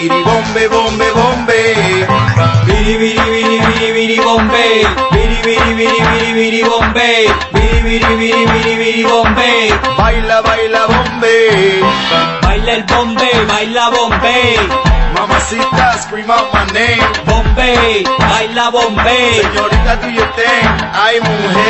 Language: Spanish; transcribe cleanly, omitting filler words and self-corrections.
biri bombe, bombe, bombe. Biri biri biri biri biri bombe. Biri biri biri biri biri bombe. Biri biri biri biri biri bombe. Baila, baila bombe. Baila el bombe, baila bombe. Mamacita, scream out my name. Bombe, baila bombe. Señorita, do your thing. Ay, mujer.